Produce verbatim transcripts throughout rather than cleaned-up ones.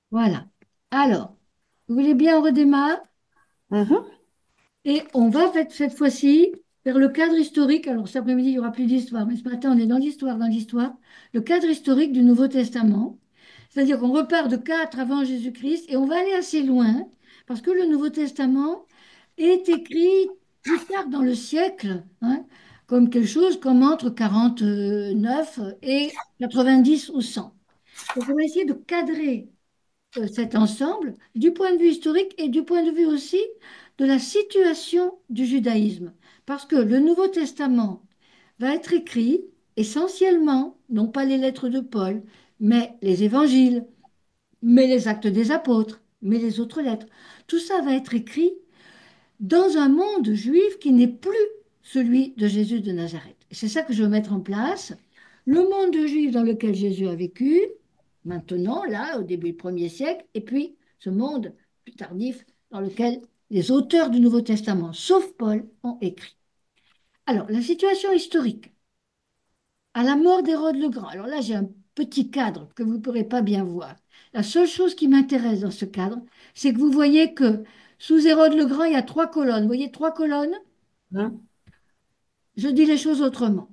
Voilà. Alors, vous voulez bien, on redémarre Mhm. et on va fait- cette fois-ci vers le cadre historique. Alors, cet après-midi, il n'y aura plus d'histoire, mais ce matin, on est dans l'histoire, dans l'histoire. Le cadre historique du Nouveau Testament. C'est-à-dire qu'on repart de quatre avant Jésus-Christ et on va aller assez loin parce que le Nouveau Testament est écrit plus tard dans le siècle, hein, comme quelque chose comme entre quarante-neuf et quatre-vingt-dix ou cent. Donc, on va essayer de cadrer euh, cet ensemble du point de vue historique et du point de vue aussi de la situation du judaïsme. Parce que le Nouveau Testament va être écrit essentiellement, non pas les lettres de Paul, mais les évangiles, mais les actes des apôtres, mais les autres lettres. Tout ça va être écrit dans un monde juif qui n'est plus celui de Jésus de Nazareth. Et c'est ça que je veux mettre en place. Le monde juif dans lequel Jésus a vécu, maintenant, là, au début du premier siècle, et puis ce monde plus tardif dans lequel les auteurs du Nouveau Testament, sauf Paul, ont écrit. Alors, la situation historique, à la mort d'Hérode le Grand, alors là, j'ai un petit cadre que vous ne pourrez pas bien voir. La seule chose qui m'intéresse dans ce cadre, c'est que vous voyez que sous Hérode le Grand, il y a trois colonnes. Vous voyez trois colonnes? Mhm. Je dis les choses autrement.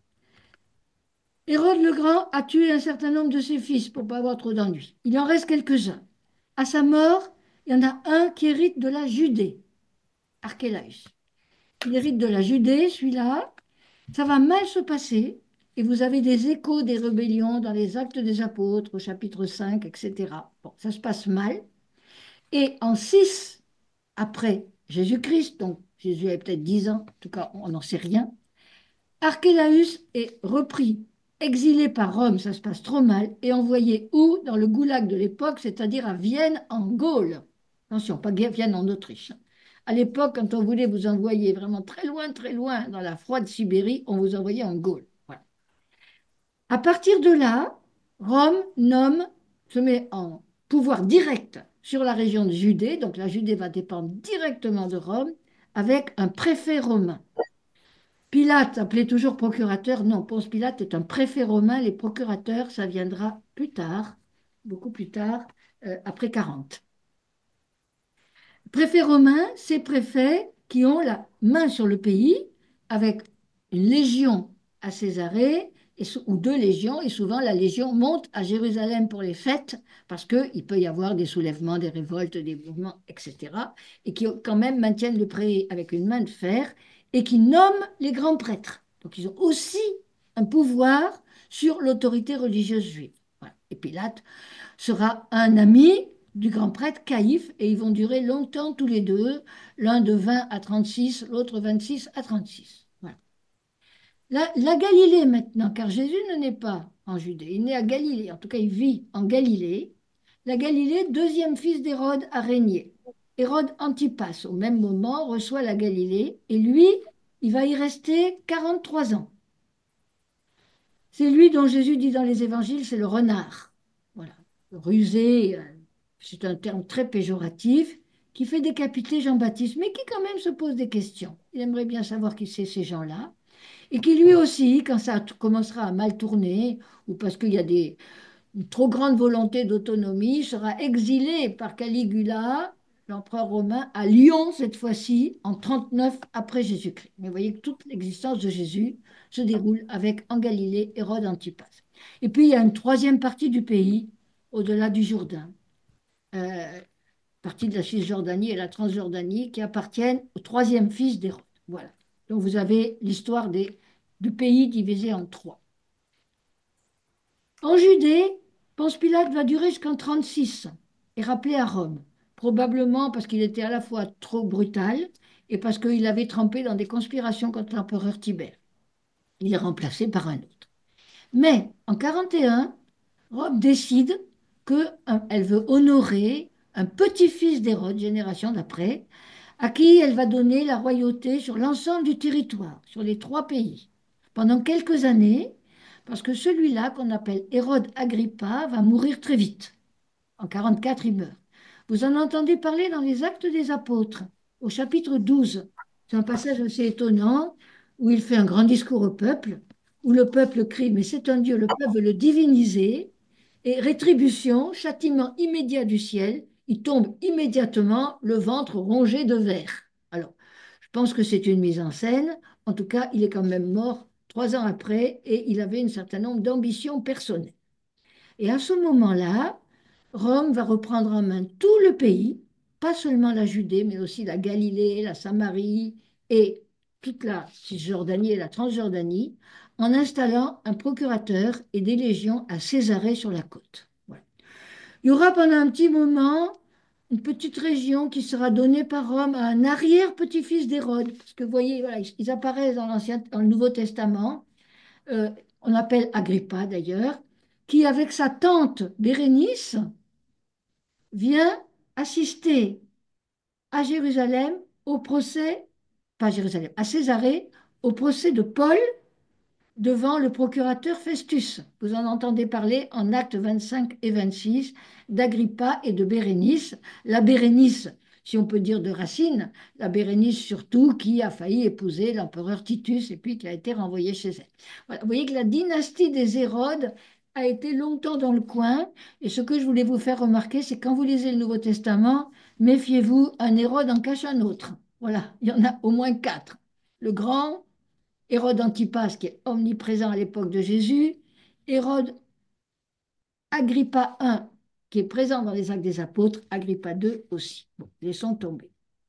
Hérode le Grand a tué un certain nombre de ses fils pour pas avoir trop d'ennuis. Il en reste quelques-uns. À sa mort, il y en a un qui hérite de la Judée, Archélaïs. Il hérite de la Judée, celui-là. Ça va mal se passer. Et vous avez des échos des rébellions dans les Actes des Apôtres, au chapitre cinq, et cetera. Bon, ça se passe mal. Et en six après Jésus-Christ, donc Jésus avait peut-être dix ans, en tout cas, on n'en sait rien, Archélaüs est repris, exilé par Rome, ça se passe trop mal, et envoyé où? Dans le goulag de l'époque, c'est-à-dire à Vienne, en Gaule. Attention, pas Vienne en Autriche. À l'époque, quand on voulait vous envoyer vraiment très loin, très loin dans la froide Sibérie, on vous envoyait en Gaule. Voilà. À partir de là, Rome nomme, se met en pouvoir direct sur la région de Judée, donc la Judée va dépendre directement de Rome, avec un préfet romain. Pilate, appelé toujours procurateur, non, Ponce Pilate est un préfet romain. Les procurateurs, ça viendra plus tard, beaucoup plus tard, euh, après quarante. Préfet romain, ces préfets qui ont la main sur le pays, avec une légion à Césarée, et sou- ou deux légions, et souvent la légion monte à Jérusalem pour les fêtes, parce qu'il peut y avoir des soulèvements, des révoltes, des mouvements, et cetera, et qui quand même maintiennent le prix avec une main de fer, et qui nomment les grands prêtres. Donc ils ont aussi un pouvoir sur l'autorité religieuse juive. Voilà. Et Pilate sera un ami du grand prêtre Caïphe et ils vont durer longtemps tous les deux, l'un de vingt à trente-six, l'autre vingt-six à trente-six. Voilà. La, la Galilée maintenant, car Jésus ne naît pas en Judée, il naît à Galilée, en tout cas il vit en Galilée. La Galilée, deuxième fils d'Hérode, a régné. Hérode Antipas, au même moment, reçoit la Galilée et lui, il va y rester quarante-trois ans. C'est lui dont Jésus dit dans les évangiles, c'est le renard. Voilà. Rusé, euh, c'est un terme très péjoratif, qui fait décapiter Jean-Baptiste, mais qui quand même se pose des questions. Il aimerait bien savoir qui c'est ces gens-là. Et qui lui aussi, quand ça t- commencera à mal tourner, ou parce qu'il y a des, une trop grande volonté d'autonomie, sera exilé par Caligula, l'empereur romain, à Lyon cette fois-ci, en trente-neuf après Jésus-Christ. Mais vous voyez que toute l'existence de Jésus se déroule avec en Galilée Hérode Antipas. Et puis il y a une troisième partie du pays, au-delà du Jourdain, euh, partie de la Cisjordanie et la Transjordanie, qui appartiennent au troisième fils d'Hérode. Voilà. Donc vous avez l'histoire des, du pays divisé en trois. En Judée, Ponce Pilate va durer jusqu'en trente-six et rappelé à Rome, probablement parce qu'il était à la fois trop brutal et parce qu'il avait trempé dans des conspirations contre l'empereur Tibère. Il est remplacé par un autre. Mais en quarante et un, Rome décide qu'elle veut honorer un petit-fils d'Hérode, génération d'après, à qui elle va donner la royauté sur l'ensemble du territoire, sur les trois pays, pendant quelques années, parce que celui-là, qu'on appelle Hérode Agrippa, va mourir très vite. En quarante-quatre, il meurt. Vous en entendez parler dans les Actes des Apôtres, au chapitre douze. C'est un passage assez étonnant où il fait un grand discours au peuple, où le peuple crie, mais c'est un Dieu, le peuple veut le diviniser, Et rétribution, châtiment immédiat du ciel, il tombe immédiatement le ventre rongé de vers. Alors, je pense que c'est une mise en scène. En tout cas, il est quand même mort trois ans après et il avait un certain nombre d'ambitions personnelles. Et à ce moment-là, Rome va reprendre en main tout le pays, pas seulement la Judée, mais aussi la Galilée, la Samarie et toute la Cisjordanie et la Transjordanie, en installant un procurateur et des légions à Césarée sur la côte. Voilà. Il y aura pendant un petit moment une petite région qui sera donnée par Rome à un arrière-petit-fils d'Hérode, parce que vous voyez, voilà, ils apparaissent dans l'Ancien, dans le Nouveau Testament, euh, on appelle Agrippa d'ailleurs, qui avec sa tante Bérénice vient assister à Jérusalem au procès, pas à Jérusalem, à Césarée, au procès de Paul devant le procurateur Festus. Vous en entendez parler en actes vingt-cinq et vingt-six d'Agrippa et de Bérénice. La Bérénice, si on peut dire de Racine, la Bérénice surtout qui a failli épouser l'empereur Titus et puis qui a été renvoyée chez elle. Voilà. Vous voyez que la dynastie des Hérodes a été longtemps dans le coin. Et ce que je voulais vous faire remarquer, c'est quand vous lisez le Nouveau Testament, méfiez-vous, un Hérode en cache un autre. Voilà, il y en a au moins quatre. Le grand, Hérode Antipas, qui est omniprésent à l'époque de Jésus, Hérode Agrippa un, qui est présent dans les actes des apôtres, Agrippa deux aussi. Bon, laissons tomber.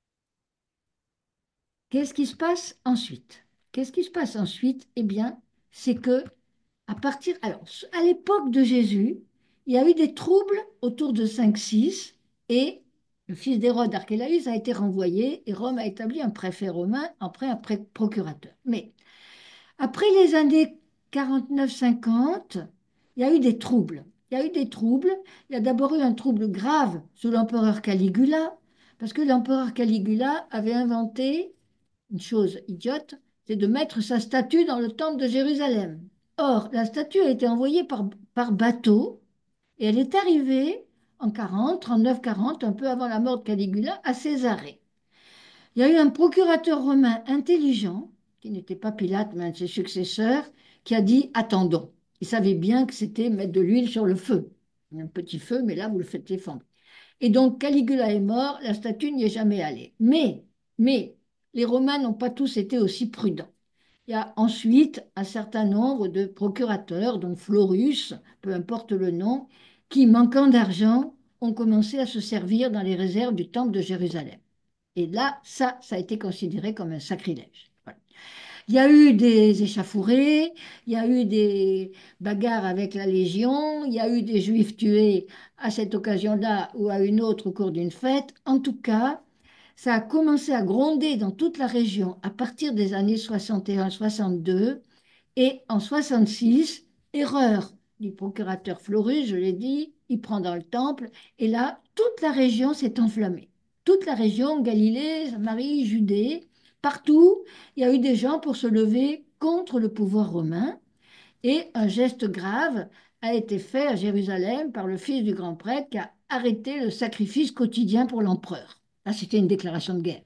Qu'est-ce qui se passe ensuite? Qu'est-ce qui se passe ensuite? Eh bien, c'est que à partir, alors, à l'époque de Jésus, il y a eu des troubles autour de cinq six et le fils d'Hérode, Archélaïs, a été renvoyé et Rome a établi un préfet romain, après un pré- procurateur. Mais après les années quarante-neuf cinquante, il y a eu des troubles. Il y a eu des troubles. Il y a d'abord eu un trouble grave sous l'empereur Caligula, parce que l'empereur Caligula avait inventé une chose idiote, c'est de mettre sa statue dans le temple de Jérusalem. Or, la statue a été envoyée par, par bateau et elle est arrivée en quarante, trente-neuf quarante, un peu avant la mort de Caligula, à Césarée. Il y a eu un procurateur romain intelligent, qui n'était pas Pilate, mais un de ses successeurs, qui a dit attendons. Il savait bien que c'était mettre de l'huile sur le feu. Un petit feu, mais là, vous le faites défendre. Et donc, Caligula est mort, la statue n'y est jamais allée. Mais, mais, les Romains n'ont pas tous été aussi prudents. Il y a ensuite un certain nombre de procurateurs, dont Florus, peu importe le nom, qui, manquant d'argent, ont commencé à se servir dans les réserves du temple de Jérusalem. Et là, ça, ça a été considéré comme un sacrilège. Voilà. Il y a eu des échauffourées, il y a eu des bagarres avec la Légion, il y a eu des Juifs tués à cette occasion-là ou à une autre au cours d'une fête. En tout cas, ça a commencé à gronder dans toute la région à partir des années soixante et un soixante-deux. Et en soixante-six, erreur du procurateur Florus, je l'ai dit, il prend dans le temple. Et là, toute la région s'est enflammée. Toute la région, Galilée, Samarie, Judée, partout, il y a eu des gens pour se lever contre le pouvoir romain. Et un geste grave a été fait à Jérusalem par le fils du grand prêtre qui a arrêté le sacrifice quotidien pour l'empereur. Là, c'était une déclaration de guerre.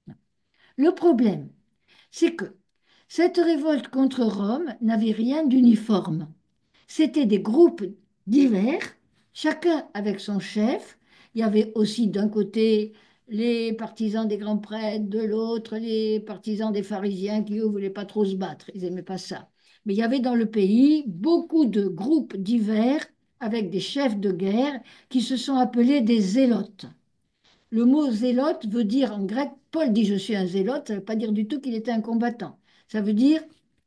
Le problème, c'est que cette révolte contre Rome n'avait rien d'uniforme. C'était des groupes divers, chacun avec son chef. Il y avait aussi d'un côté les partisans des grands prêtres, de l'autre les partisans des pharisiens qui, eux, ne voulaient pas trop se battre. Ils n'aimaient pas ça. Mais il y avait dans le pays beaucoup de groupes divers avec des chefs de guerre qui se sont appelés des zélotes. Le mot zélote veut dire en grec, Paul dit je suis un zélote, ça ne veut pas dire du tout qu'il était un combattant. Ça veut dire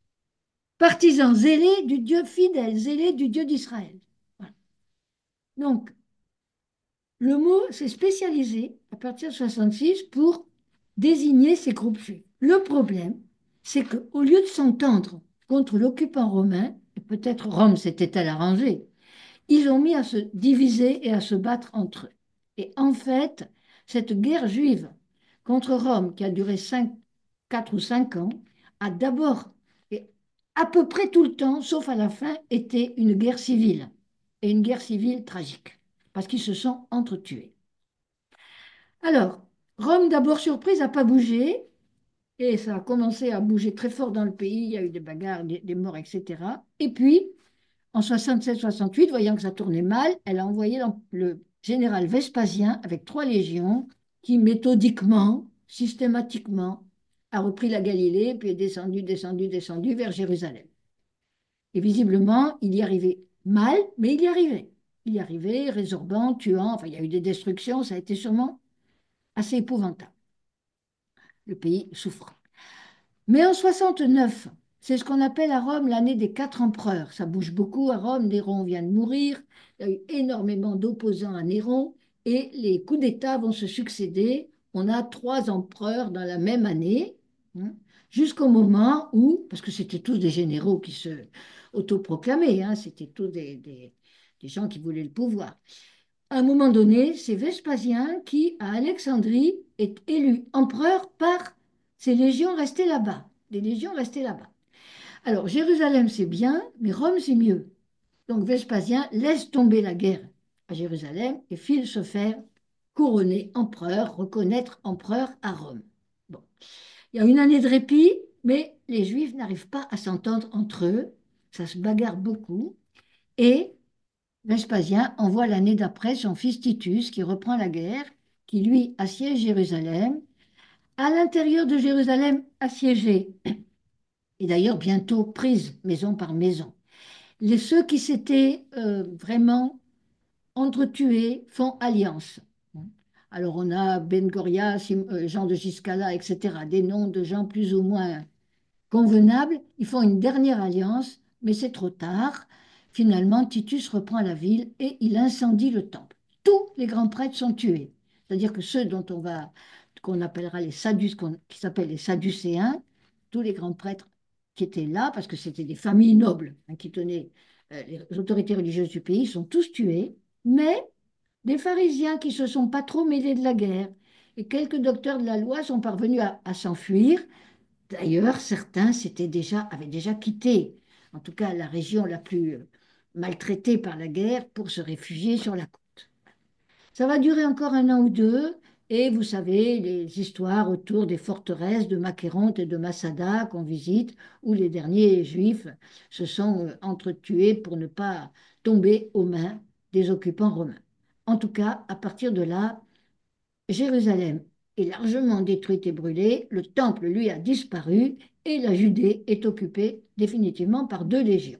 partisan zélé du Dieu fidèle, zélé du Dieu d'Israël. Voilà. Donc, le mot s'est spécialisé à partir de soixante-six pour désigner ces groupes juifs. Le problème, c'est qu'au lieu de s'entendre contre l'occupant romain, et peut-être Rome s'était-elle arrangée, ils ont mis à se diviser et à se battre entre eux. Et en fait, cette guerre juive contre Rome, qui a duré cinq, quatre ou cinq ans, a d'abord, et à peu près tout le temps, sauf à la fin, été une guerre civile. Et une guerre civile tragique, parce qu'ils se sont entretués. Alors, Rome, d'abord surprise, n'a pas bougé, et ça a commencé à bouger très fort dans le pays, il y a eu des bagarres, des, des morts, et cetera. Et puis, En soixante-sept soixante-huit, voyant que ça tournait mal, elle a envoyé l'em- le général Vespasien avec trois légions qui, méthodiquement, systématiquement, a repris la Galilée, puis est descendu, descendu, descendu vers Jérusalem. Et visiblement, il y arrivait mal, mais il y arrivait. Il y arrivait, résorbant, tuant, enfin, il y a eu des destructions, ça a été sûrement assez épouvantable. Le pays souffre. Mais en soixante-neuf, c'est ce qu'on appelle à Rome l'année des quatre empereurs. Ça bouge beaucoup à Rome. Néron vient de mourir. Il y a eu énormément d'opposants à Néron et les coups d'État vont se succéder. On a trois empereurs dans la même année, hein, jusqu'au moment où, parce que c'était tous des généraux qui se autoproclamaient, hein, c'était tous des, des- des gens qui voulaient le pouvoir. À un moment donné, c'est Vespasien qui, à Alexandrie, est élu empereur par ces légions restées là-bas. Les légions restées là-bas. Alors, Jérusalem, c'est bien, mais Rome, c'est mieux. Donc, Vespasien laisse tomber la guerre à Jérusalem et file se faire couronner empereur, reconnaître empereur à Rome. Bon. Il y a une année de répit, mais les Juifs n'arrivent pas à s'entendre entre eux. Ça se bagarre beaucoup. Et Vespasien envoie l'année d'après son fils Titus qui reprend la guerre, qui lui assiège Jérusalem. À l'intérieur de Jérusalem assiégée, et d'ailleurs bientôt prise maison par maison. Les, ceux qui s'étaient euh, vraiment entretués font alliance. Alors on a Ben Goria, Sim- euh, Jean de Giscala, et cetera, des noms de gens plus ou moins convenable, ils font une dernière alliance, mais c'est trop tard. Finalement, Titus reprend la ville et il incendie le temple. Tous les grands prêtres sont tués. C'est-à-dire que ceux dont on va, qu'on appellera les Sadduc, qu'on- qui s'appellent les Sadducéens, tous les grands prêtres qui étaient là, parce que c'était des familles nobles, hein, qui tenaient euh, les autorités religieuses du pays, sont tous tués. Mais des pharisiens qui se sont pas trop mêlés de la guerre et quelques docteurs de la loi sont parvenus à à s'enfuir. D'ailleurs, certains s'étaient déjà, avaient déjà quitté, en tout cas la région la plus euh, maltraitée par la guerre, pour se réfugier sur la côte. Ça va durer encore un an ou deux, et vous savez, les histoires autour des forteresses de Macéronte et de Massada qu'on visite, où les derniers juifs se sont euh, entretués pour ne pas tomber aux mains des occupants romains. En tout cas, à partir de là, Jérusalem est largement détruite et brûlée, le temple, lui, a disparu et la Judée est occupée définitivement par deux légions.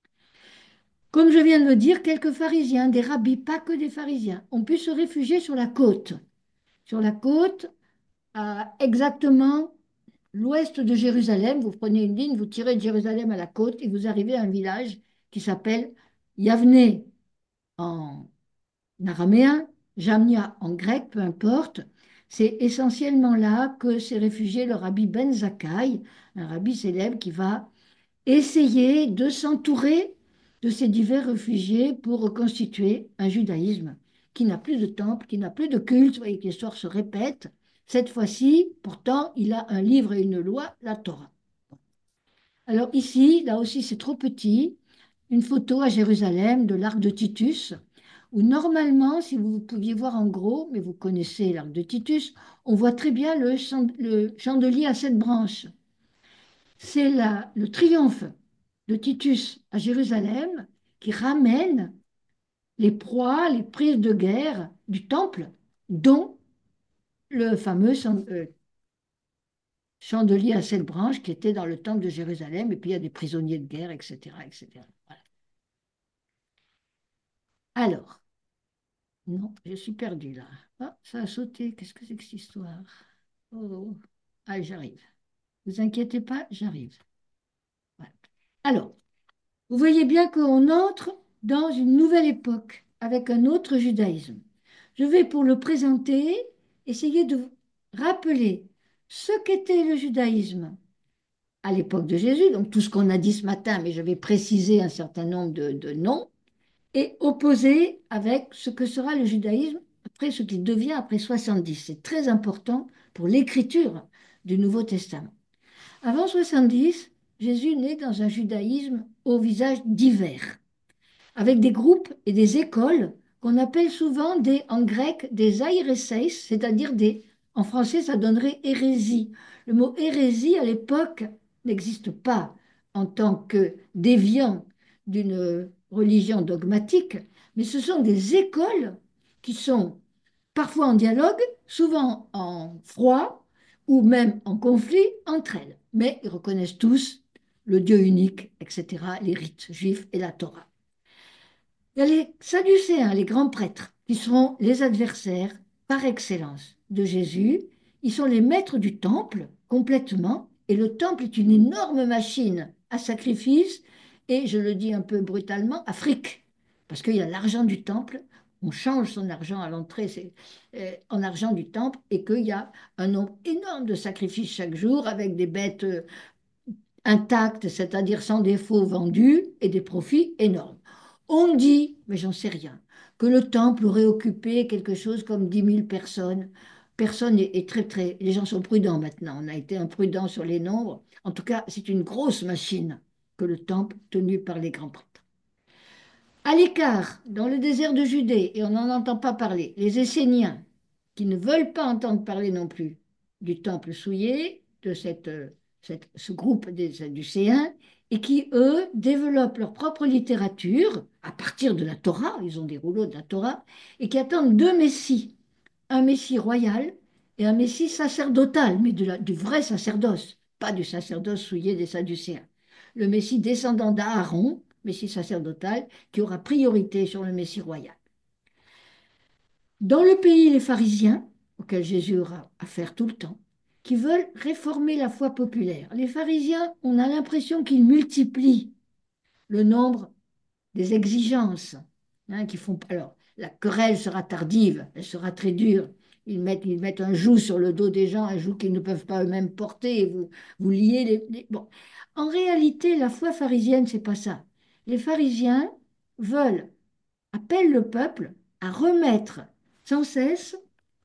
Comme je viens de le dire, quelques pharisiens, des rabbis, pas que des pharisiens, ont pu se réfugier sur la côte. Sur la côte, à exactement l'ouest de Jérusalem, vous prenez une ligne, vous tirez de Jérusalem à la côte et vous arrivez à un village qui s'appelle Yavne en araméen, Jamnia en grec, peu importe. C'est essentiellement là que s'est réfugié le rabbi Ben Zakkai, un rabbi célèbre qui va essayer de s'entourer de ces divers réfugiés pour reconstituer un judaïsme qui n'a plus de temple, qui n'a plus de culte. Vous voyez que l'histoire se répète. Cette fois-ci, pourtant, il a un livre et une loi, la Torah. Alors ici, là aussi, c'est trop petit. Une photo à Jérusalem de l'arc de Titus, où normalement, si vous pouviez voir en gros, mais vous connaissez l'arc de Titus, on voit très bien le, chan- le chandelier à sept branches. C'est là le triomphe de Titus à Jérusalem qui ramène les proies, les prises de guerre du temple, dont le fameux chan- euh, chandelier à sept branches qui était dans le temple de Jérusalem, et puis il y a des prisonniers de guerre, et cetera, et cetera. Voilà. Alors, non, je suis perdue là. Ah, ça a sauté. Qu'est-ce que c'est que cette histoire? Oh, ah, j'arrive. Vous inquiétez pas, j'arrive. Voilà. Alors, vous voyez bien qu'on entre dans une nouvelle époque avec un autre judaïsme. Je vais, pour le présenter, essayer de vous rappeler ce qu'était le judaïsme à l'époque de Jésus, donc tout ce qu'on a dit ce matin, mais je vais préciser un certain nombre de, de noms, et opposé avec ce que sera le judaïsme après ce qu'il devient après soixante-dix. C'est très important pour l'écriture du Nouveau Testament. Avant soixante-dix, Jésus naît dans un judaïsme au visage divers, avec des groupes et des écoles qu'on appelle souvent des, en grec des aireseis, c'est-à-dire des, en français ça donnerait hérésie. Le mot hérésie à l'époque n'existe pas en tant que déviant d'une religions dogmatiques, mais ce sont des écoles qui sont parfois en dialogue, souvent en froid ou même en conflit entre elles. Mais ils reconnaissent tous le Dieu unique, et cetera, les rites juifs et la Torah. Il y a les Sadducéens, les grands prêtres, qui sont les adversaires par excellence de Jésus. Ils sont les maîtres du temple complètement, et le temple est une énorme machine à sacrifice, et je le dis un peu brutalement, à fric, parce qu'il y a l'argent du temple, on change son argent à l'entrée c'est, euh, en argent du temple, et qu'il y a un nombre énorme de sacrifices chaque jour avec des bêtes euh, intactes, c'est-à-dire sans défaut vendues, et des profits énormes. On dit, mais j'en sais rien, que le temple aurait occupé quelque chose comme dix mille personnes. Personne est, est très, très. Les gens sont prudents maintenant. On a été imprudents sur les nombres. En tout cas, c'est une grosse machine que le temple tenu par les grands prêtres. À l'écart, dans le désert de Judée, et on n'en entend pas parler, les Esséniens, qui ne veulent pas entendre parler non plus du temple souillé, de cette, euh, cette- ce groupe des Sadducéens, et qui, eux, développent leur propre littérature à partir de la Torah, ils ont des rouleaux de la Torah, et qui attendent deux messies, un messie royal et un messie sacerdotal, mais de la- du vrai sacerdoce, pas du sacerdoce souillé des Sadducéens. Le messie descendant d'Aaron, messie sacerdotal, qui aura priorité sur le messie royal. Dans le pays, les pharisiens, auxquels Jésus aura affaire tout le temps, qui veulent réformer la foi populaire. Les pharisiens, on a l'impression qu'ils multiplient le nombre des exigences hein, qui font. Alors, la querelle sera tardive, elle sera très dure. Ils mettent, ils mettent un joug sur le dos des gens, un joug qu'ils ne peuvent pas eux-mêmes porter, et vous, vous liez les, les- Bon. En réalité, la foi pharisienne, c'est pas ça. Les pharisiens veulent, appellent le peuple à remettre sans cesse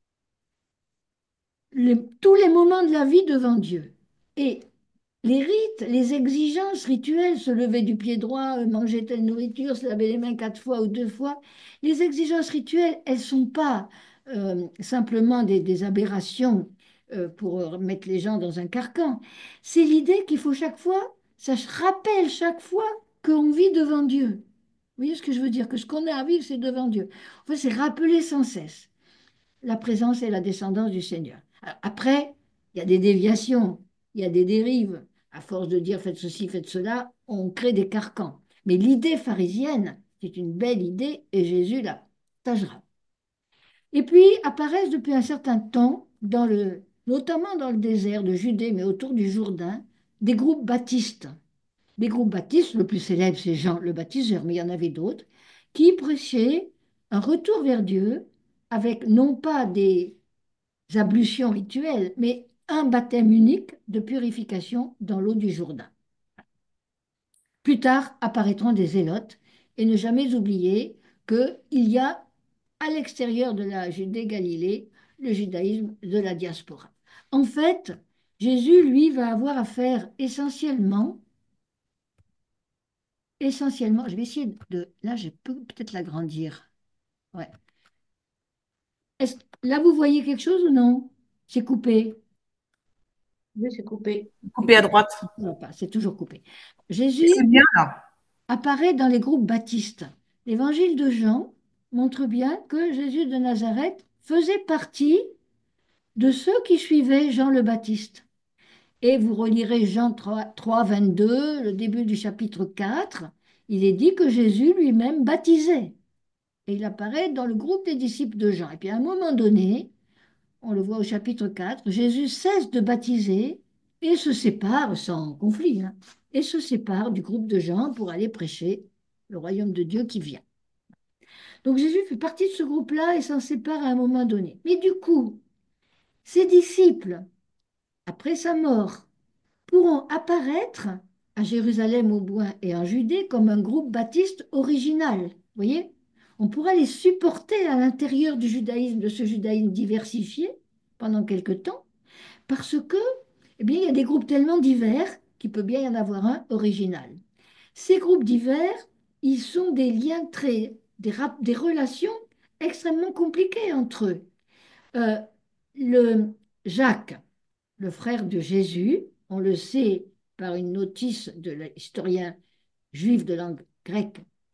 les- tous les moments de la vie devant Dieu. Et les rites, les exigences rituelles, se lever du pied droit, euh, manger telle nourriture, se laver les mains quatre fois ou deux fois, les exigences rituelles, elles ne sont pas euh, simplement des, des aberrations euh, pour euh, mettre les gens dans un carcan. C'est l'idée qu'il faut chaque fois, ça se rappelle chaque fois qu'on vit devant Dieu. Vous voyez ce que je veux dire? Que ce qu'on a à vivre, c'est devant Dieu. En fait, c'est rappeler sans cesse la présence et la descendance du Seigneur. Alors, après, il y a des déviations, il y a des dérives. À force de dire faites ceci, faites cela, on crée des carcans. Mais l'idée pharisienne, c'est une belle idée et Jésus la partagera. Et puis apparaissent depuis un certain temps, dans le, notamment dans le désert de Judée, mais autour du Jourdain, des groupes baptistes. Des groupes baptistes, le plus célèbre, c'est Jean le baptiseur, mais il y en avait d'autres, qui prêchaient un retour vers Dieu avec non pas des ablutions rituelles, mais un baptême unique de purification dans l'eau du Jourdain. Plus tard apparaîtront des zélotes et ne jamais oublier qu'il y a à l'extérieur de la Judée-Galilée le judaïsme de la diaspora. En fait, Jésus, lui, va avoir affaire essentiellement, essentiellement, je vais essayer de, là, je peux peut-être l'agrandir. Ouais. Est-ce- là, vous voyez quelque chose ou non? C'est coupé. Oui, c'est coupé. C'est Coupé à coupé. droite. Non, pas, c'est toujours coupé. Et Jésus c'est bien là. apparaît dans les groupes baptistes. L'évangile de Jean montre bien que Jésus de Nazareth faisait partie de ceux qui suivaient Jean le Baptiste. Et vous relirez Jean trois, trois, vingt-deux, le début du chapitre quatre, il est dit que Jésus lui-même baptisait. Et il apparaît dans le groupe des disciples de Jean. Et puis à un moment donné, on le voit au chapitre quatre, Jésus cesse de baptiser et se sépare, sans conflit, hein, et se sépare du groupe de gens pour aller prêcher le royaume de Dieu qui vient. Donc Jésus fait partie de ce groupe-là et s'en sépare à un moment donné. Mais du coup, ses disciples, après sa mort, pourront apparaître à Jérusalem au bois et en Judée comme un groupe baptiste original. Vous voyez? On pourra les supporter à l'intérieur du judaïsme, de ce judaïsme diversifié pendant quelque temps, parce que, eh bien, il y a des groupes tellement divers qu'il peut bien y en avoir un original. Ces groupes divers, ils sont des liens très, des, rap- des relations extrêmement compliquées entre eux. Euh, le Jacques, le frère de Jésus, on le sait par une notice de l'historien juif de langue grecque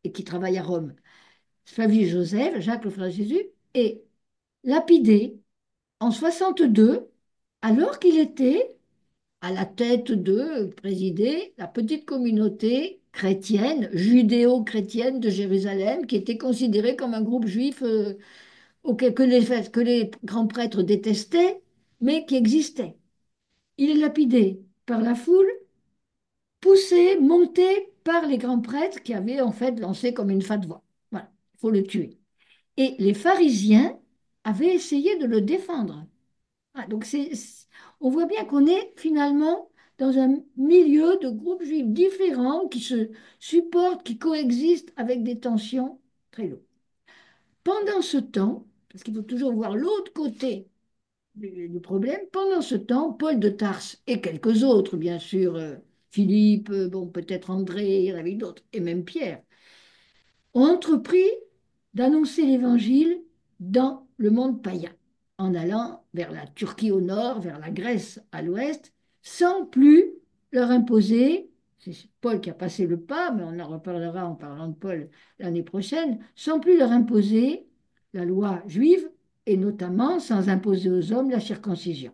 et qui travaille à Rome. Flavius Joseph, Jacques le frère de Jésus, est lapidé en soixante-deux, alors qu'il était à la tête de présider la petite communauté chrétienne, judéo-chrétienne de Jérusalem, qui était considérée comme un groupe juif euh, auquel, que les, que les grands prêtres détestaient, mais qui existait. Il est lapidé par la foule, poussé, monté par les grands prêtres qui avaient en fait lancé comme une fatwa. Voilà, il faut le tuer. Et les pharisiens avaient essayé de le défendre. Ah, donc c'est, c'est- on voit bien qu'on est finalement dans un milieu de groupes juifs différents qui se supportent, qui coexistent avec des tensions très lourdes. Pendant ce temps, parce qu'il faut toujours voir l'autre côté du, du problème, pendant ce temps, Paul de Tarse et quelques autres, bien sûr, euh, Philippe, euh, bon, peut-être André, il y en avait d'autres, et même Pierre, ont entrepris d'annoncer l'Évangile dans le monde païen, en allant vers la Turquie au nord, vers la Grèce à l'ouest, sans plus leur imposer, c'est Paul qui a passé le pas, mais on en reparlera en parlant de Paul l'année prochaine, sans plus leur imposer la loi juive, et notamment sans imposer aux hommes la circoncision.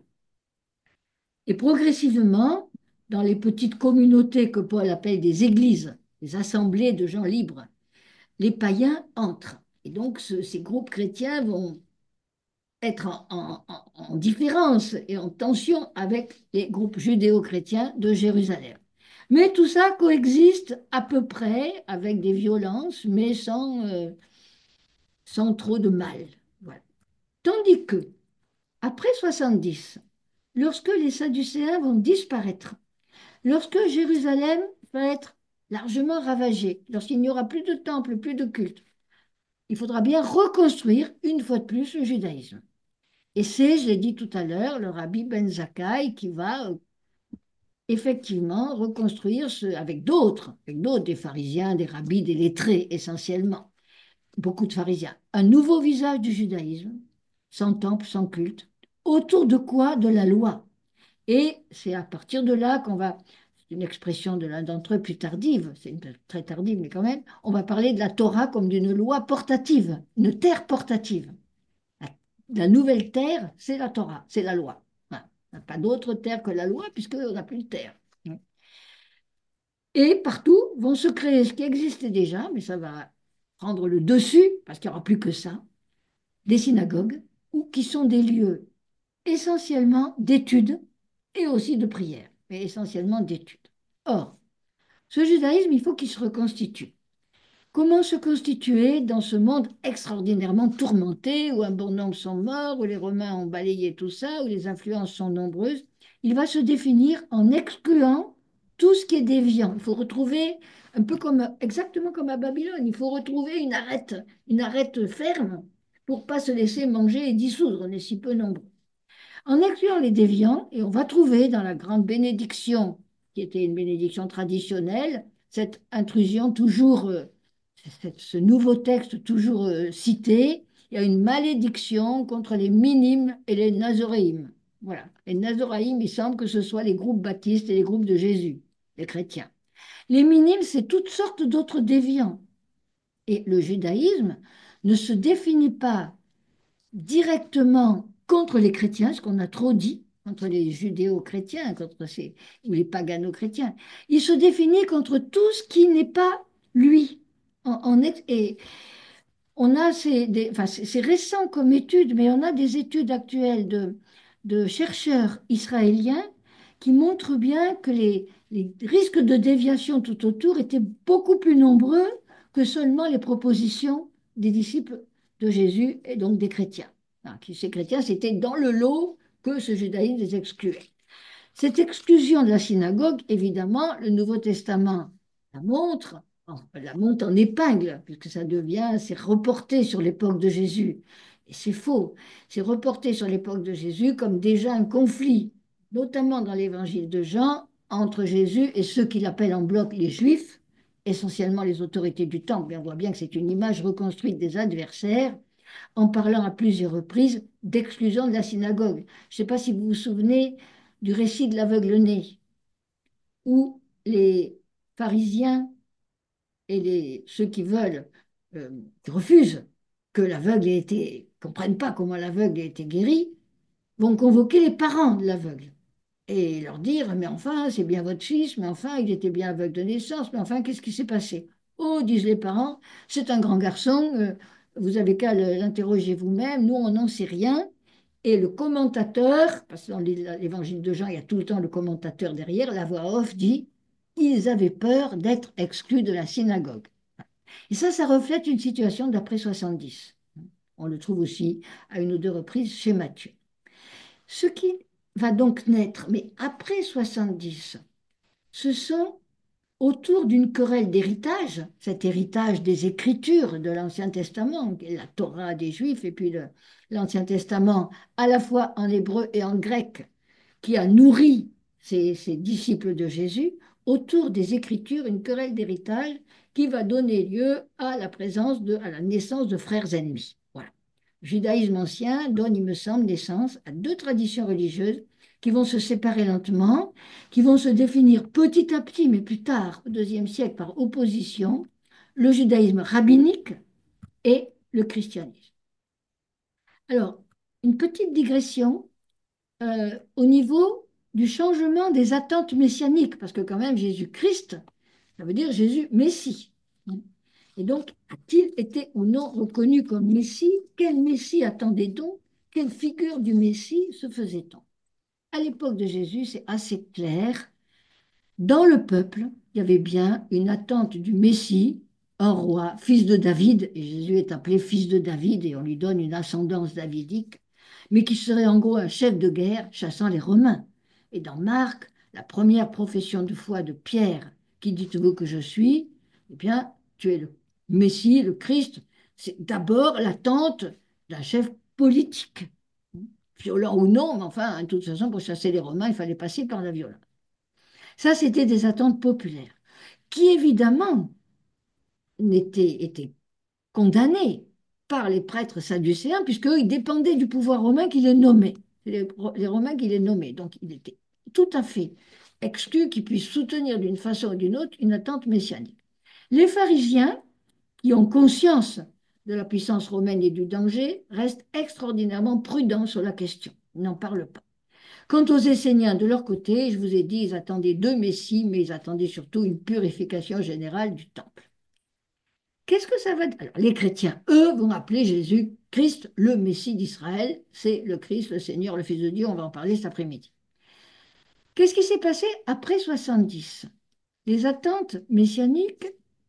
Et progressivement, dans les petites communautés que Paul appelle des églises, des assemblées de gens libres, les païens entrent. Et donc, ce- ces groupes chrétiens vont être en, en- en- en différence et en tension avec les groupes judéo-chrétiens de Jérusalem. Mais tout ça coexiste à peu près avec des violences, mais sans, euh, sans trop de mal. Voilà. Tandis que, après soixante-dix, lorsque les Sadducéens vont disparaître, lorsque Jérusalem va être largement ravagée, lorsqu'il n'y aura plus de temple, plus de culte, il faudra bien reconstruire une fois de plus le judaïsme. Et c'est, je l'ai dit tout à l'heure, le rabbi Ben Zakkai qui va euh, effectivement reconstruire ce, avec d'autres, avec d'autres, des pharisiens, des rabbis, des lettrés essentiellement, beaucoup de pharisiens, un nouveau visage du judaïsme, sans temple, sans culte, autour de quoi? De la loi. Et c'est à partir de là qu'on va, c'est une expression de l'un d'entre eux plus tardive, c'est une- très tardive, mais quand même, on va parler de la Torah comme d'une loi portative, une terre portative. La, la nouvelle terre, c'est la Torah, c'est la loi. Voilà. On n'a pas d'autre terre que la loi, puisqu'on n'a plus de terre. Et partout vont se créer ce qui existait déjà, mais ça va prendre le dessus, parce qu'il n'y aura plus que ça, des synagogues, ou qui sont des lieux essentiellement d'études et aussi de prière, mais essentiellement d'études. Or, ce judaïsme, il faut qu'il se reconstitue. Comment se constituer dans ce monde extraordinairement tourmenté, où un bon nombre sont morts, où les Romains ont balayé tout ça, où les influences sont nombreuses? Il va se définir en excluant tout ce qui est déviant. Il faut retrouver, un peu comme, exactement comme à Babylone, il faut retrouver une arête, une arête ferme pour pas se laisser manger et dissoudre. On est si peu nombreux. En excluant les déviants, et on va trouver dans la grande bénédiction, qui était une bénédiction traditionnelle, cette intrusion toujours, euh, cette- ce nouveau texte toujours euh, cité, il y a une malédiction contre les minimes et les nazoréim. Voilà. Les nazoréim, il semble que ce soit les groupes baptistes et les groupes de Jésus, les chrétiens. Les minimes, c'est toutes sortes d'autres déviants. Et le judaïsme ne se définit pas directement contre les chrétiens, ce qu'on a trop dit, contre les judéo-chrétiens, contre ces, ou les pagano-chrétiens. Il se définit contre tout ce qui n'est pas lui. En, en et on a ces, des, enfin, c'est récent comme étude, mais on a des études actuelles de, de chercheurs israéliens qui montrent bien que les, les risques de déviation tout autour étaient beaucoup plus nombreux que seulement les propositions des disciples de Jésus et donc des chrétiens. Hein, qui, ces chrétiens, c'était dans le lot que ce judaïsme les excluait. Cette exclusion de la synagogue, évidemment, le Nouveau Testament la montre, la monte en épingle, puisque ça devient, c'est reporté sur l'époque de Jésus. Et c'est faux. C'est reporté sur l'époque de Jésus comme déjà un conflit, notamment dans l'évangile de Jean, entre Jésus et ceux qu'il appelle en bloc les Juifs, essentiellement les autorités du temple. Mais on voit bien que c'est une image reconstruite des adversaires, en parlant à plusieurs reprises d'exclusion de la synagogue. Je ne sais pas si vous vous souvenez du récit de l'aveugle-né, où les pharisiens et les, ceux qui veulent, euh, qui refusent que l'aveugle ait été, comprennent pas comment l'aveugle a été guéri, vont convoquer les parents de l'aveugle et leur dire, mais enfin, c'est bien votre fils, mais enfin, il était bien aveugle de naissance, mais enfin, qu'est-ce qui s'est passé? Oh, disent les parents, c'est un grand garçon, euh, vous avez qu'à le- l'interroger vous-même, nous, on n'en sait rien. Et le commentateur, parce que dans l'é- l'évangile de Jean, il y a tout le temps le commentateur derrière, la voix off dit, ils avaient peur d'être exclus de la synagogue. Et ça, ça reflète une situation d'après soixante-dix. On le trouve aussi à une ou deux reprises chez Matthieu. Ce qui va donc naître, mais après soixante-dix, ce sont autour d'une querelle d'héritage, cet héritage des Écritures de l'Ancien Testament, qui est la Torah des Juifs, et puis le- l'Ancien Testament à la fois en hébreu et en grec, qui a nourri ces, ces disciples de Jésus, autour des Écritures, une querelle d'héritage qui va donner lieu à la présence de, à la naissance de frères ennemis. Voilà. Le judaïsme ancien donne, il me semble, naissance à deux traditions religieuses qui vont se séparer lentement, qui vont se définir petit à petit, mais plus tard, au deuxième siècle, par opposition, le judaïsme rabbinique et le christianisme. Alors, une petite digression euh, au niveau du changement des attentes messianiques, parce que quand même Jésus-Christ, ça veut dire Jésus Messie. Et donc, a-t-il été ou non reconnu comme Messie? Quel Messie attendait-on? Quelle figure du Messie se faisait-on? À l'époque de Jésus, c'est assez clair. Dans le peuple, il y avait bien une attente du Messie, un roi, fils de David, et Jésus est appelé fils de David, et on lui donne une ascendance davidique, mais qui serait en gros un chef de guerre chassant les Romains. Et dans Marc, la première profession de foi de Pierre, qui dites-vous que je suis, eh bien, tu es le Messie, le Christ, c'est d'abord l'attente d'un chef politique, violent ou non, mais enfin, de toute façon, pour chasser les Romains, il fallait passer par la violence. Ça, c'était des attentes populaires, qui évidemment n'étaient, étaient condamnées par les prêtres sadducéens, puisqu'eux, ils dépendaient du pouvoir romain qui les nommait. C'est Les, les Romains qui les nommaient. Donc, il était tout à fait exclu qu'ils puissent soutenir d'une façon ou d'une autre une attente messianique. Les pharisiens, qui ont conscience de la puissance romaine et du danger, restent extraordinairement prudents sur la question. Ils n'en parlent pas. Quant aux Esséniens, de leur côté, je vous ai dit, ils attendaient deux messies, mais ils attendaient surtout une purification générale du temple. Qu'est-ce que ça va dire? Alors, les chrétiens, eux, vont appeler Jésus-Christ le Messie d'Israël. C'est le Christ, le Seigneur, le Fils de Dieu. On va en parler cet après-midi. Qu'est-ce qui s'est passé après soixante-dix? Les attentes messianiques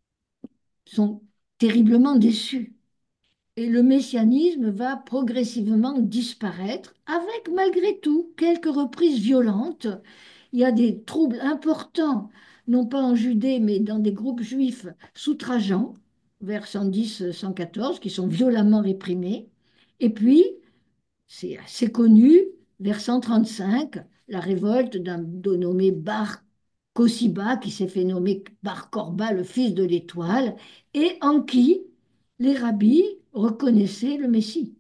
sont terriblement déçues. Et le messianisme va progressivement disparaître, avec malgré tout quelques reprises violentes. Il y a des troubles importants, non pas en Judée, mais dans des groupes juifs sous Trajan, vers cent dix cent quatorze, qui sont violemment réprimés. Et puis, c'est assez connu, vers cent trente-cinq, la révolte d'un nommé Bar Kosiba, qui s'est fait nommer Bar Korba, le fils de l'étoile, et en qui les rabbis reconnaissaient le Messie.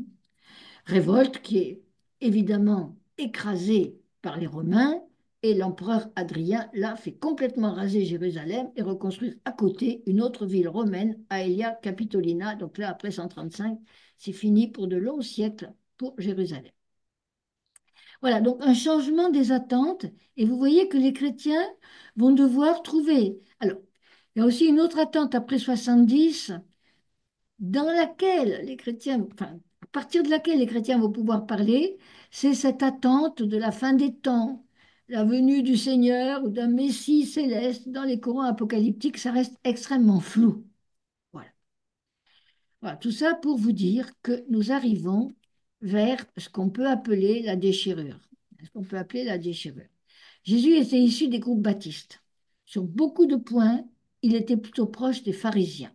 Révolte qui est évidemment écrasée par les Romains, et l'empereur Adrien l'a fait complètement raser Jérusalem et reconstruire à côté une autre ville romaine, Aelia Capitolina. Donc là, après cent trente-cinq, c'est fini pour de longs siècles pour Jérusalem. Voilà, donc un changement des attentes, et vous voyez que les chrétiens vont devoir trouver. Alors, il y a aussi une autre attente après soixante-dix, dans laquelle les chrétiens, enfin, à partir de laquelle les chrétiens vont pouvoir parler, c'est cette attente de la fin des temps, la venue du Seigneur ou d'un Messie céleste. Dans les courants apocalyptiques, ça reste extrêmement flou. Voilà. Voilà, tout ça pour vous dire que nous arrivons vers ce qu'on peut appeler la déchirure. Ce qu'on peut appeler la déchirure. Jésus était issu des groupes baptistes. Sur beaucoup de points, il était plutôt proche des pharisiens.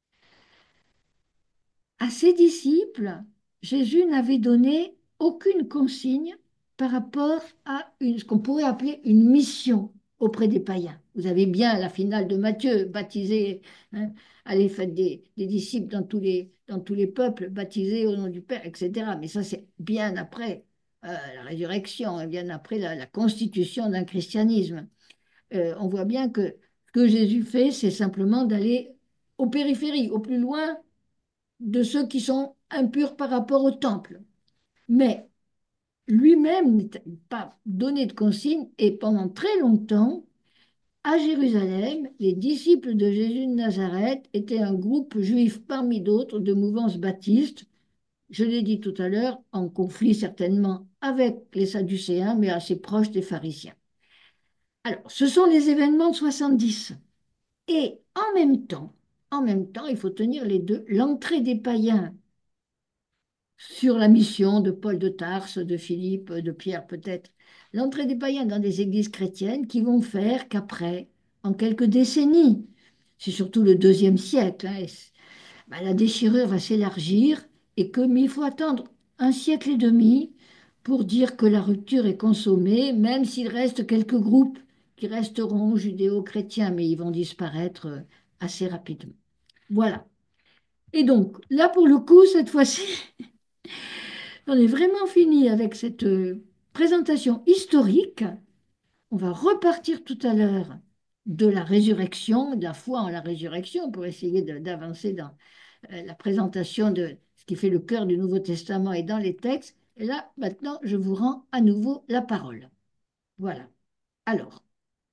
À ses disciples, Jésus n'avait donné aucune consigne par rapport à une, ce qu'on pourrait appeler une mission auprès des païens. Vous avez bien la finale de Matthieu, baptisé, hein, allez, faites des, des disciples dans tous les, dans tous les peuples, baptisés au nom du Père, et cetera. Mais ça, c'est bien après euh, la résurrection, et bien après la, la constitution d'un christianisme. Euh, on voit bien que que Jésus fait, c'est simplement d'aller aux périphéries, au plus loin de ceux qui sont impurs par rapport au temple. Mais lui-même n'a pas donné de consigne et pendant très longtemps, à Jérusalem, les disciples de Jésus de Nazareth étaient un groupe juif parmi d'autres de mouvance baptiste, je l'ai dit tout à l'heure, en conflit certainement avec les Sadducéens, mais assez proche des pharisiens. Alors, ce sont les événements de soixante-dix. Et en même temps, en même temps, il faut tenir les deux, l'entrée des païens sur la mission de Paul de Tarse, de Philippe, de Pierre peut-être, l'entrée des païens dans des églises chrétiennes qui vont faire qu'après, en quelques décennies, c'est surtout le deuxième siècle, hein, et c- bah, la déchirure va s'élargir et que, mais il faut attendre un siècle et demi pour dire que la rupture est consommée, même s'il reste quelques groupes qui resteront judéo-chrétiens, mais ils vont disparaître euh, assez rapidement. Voilà. Et donc, là, pour le coup, cette fois-ci, on est vraiment fini avec cette euh, présentation historique. On va repartir tout à l'heure de la résurrection, de la foi en la résurrection, pour essayer de- d'avancer dans euh, la présentation de ce qui fait le cœur du Nouveau Testament et dans les textes. Et là, maintenant, je vous rends à nouveau la parole. Voilà. Alors,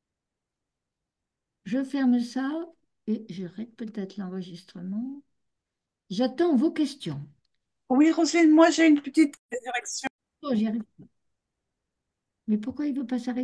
je ferme ça et j'arrête peut-être l'enregistrement. J'attends vos questions. Oui, Roselyne, moi j'ai une petite direction. Oh, j'y arrive pas. Mais pourquoi il ne veut pas s'arrêter?